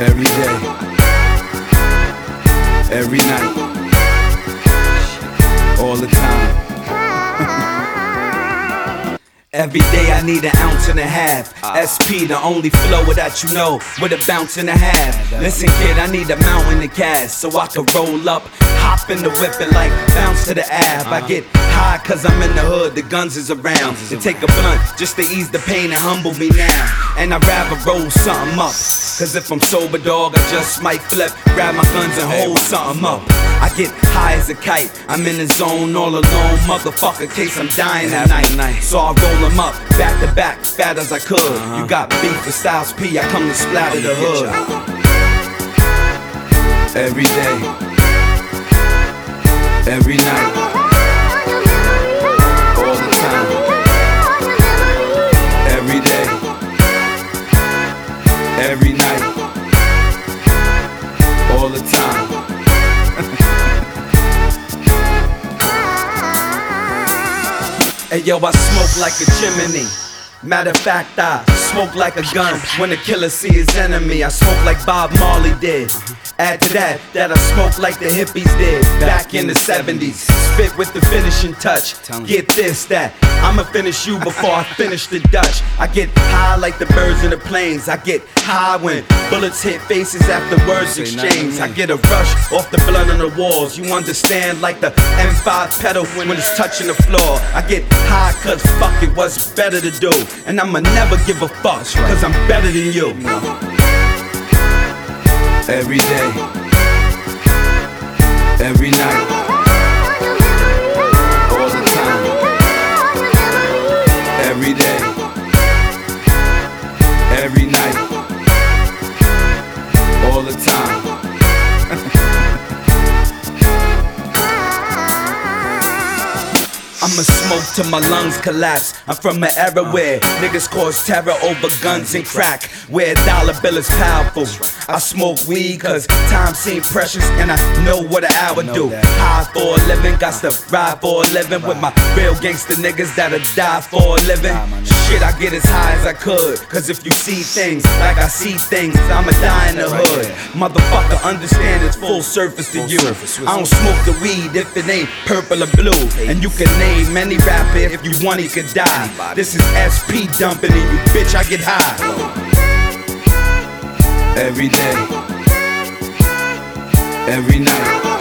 Every day, every night, all the time. Every day I need an ounce and a half. SP, the only flow that you know, with a bounce and a half. Listen kid, I need a mountain of cash, so I can roll up, hop in the whip and like bounce to the ab. I get high cause I'm in the hood, the guns is around. To take a blunt, just to ease the pain and humble me now. And I'd rather roll something up, cause if I'm sober dog, I just might flip, grab my guns and hold something up. I get high as a kite, I'm in the zone all alone, motherfucker, case I'm dying tonight. So I roll them up, back to back, fat as I could. You got beef with Styles P, I come to splatter the hood. Every day, every night, all the time. Every day, every night, all the time. Hey yo, I smoke like a chimney. Matter of fact, I smoke like a gun when the killer see his enemy. I smoke like Bob Marley did. Add to that I smoke like the hippies did back in the 70s. Spit with the finishing touch. Get this, that I'ma finish you before I finish the Dutch. I get high like the birds in the planes. I get high when bullets hit faces after words exchange. I get a rush off the blood on the walls. You understand, like the M5 pedal when it's touching the floor. I get high cause fuck it, what's better to do. And I'ma never give a fuck cause I'm better than you. Every day, every night, all the time. Every day, every night, all the time. I'ma smoke till my lungs collapse. I'm from an era where niggas cause terror over guns and crack, where a dollar bill is powerful. I smoke weed cause time seems precious and I know what an hour do. High for a living, got to ride for a living with my real gangster niggas that'll die for a living. Shit, I get as high as I could, cause if you see things like I see things, I'ma die in the hood. Motherfucker, understand it's full surface to you. I don't smoke the weed if it ain't purple or blue. And you can name any rapper if you want, he could die. This is SP dumping and you bitch, I get high. Every day, every night.